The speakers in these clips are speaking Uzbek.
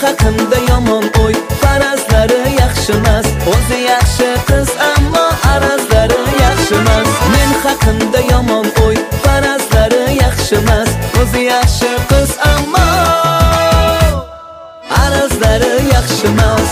haqimda yomon o'y, farazlari yaxshimas. O'zi yaxshi qiz ammo arazlari yaxshimas. Men haqimda yomon o'y, farazlari yaxshimas. O'zi yaxshi qiz ammo arazlari yaxshimas.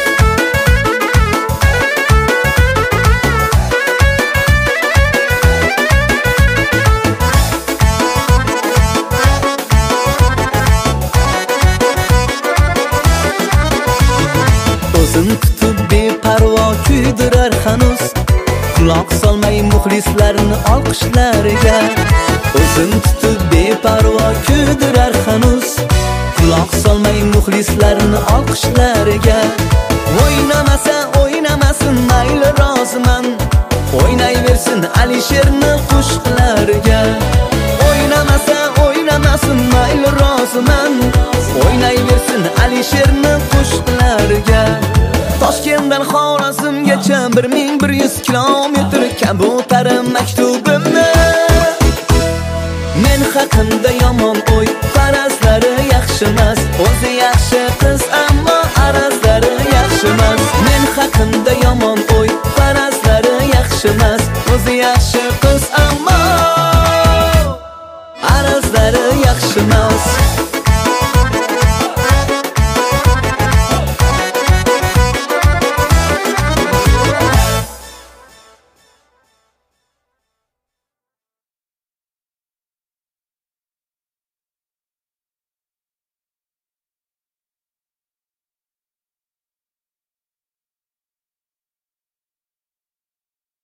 O'zin tutib beparvo kuydirar hanuz, quloq solmay muxlislarni olqishlariga. O'zin tutib beparvo kuydirar hanuz, quloq solmay muxlislarni olqishlariga. O'ynamasa o'ynamasin, mayli roziman, o'ynayversin Alisherni qo'shiqlariga. O'ynamasa o'ynamasin, mayli roziman, o'ynayversin Alisherni qo'shiqlariga. Toshkentdan Xorazmgacha 1100 kilometr kabutarim maktubimni. Men haqimda yomon o'y, farazlari yaxshimas. O'zi yaxshi qiz ammo arazlari yaxshimas. Men haqimda yomon o'y, farazlari yaxshimas. O'zi yaxshi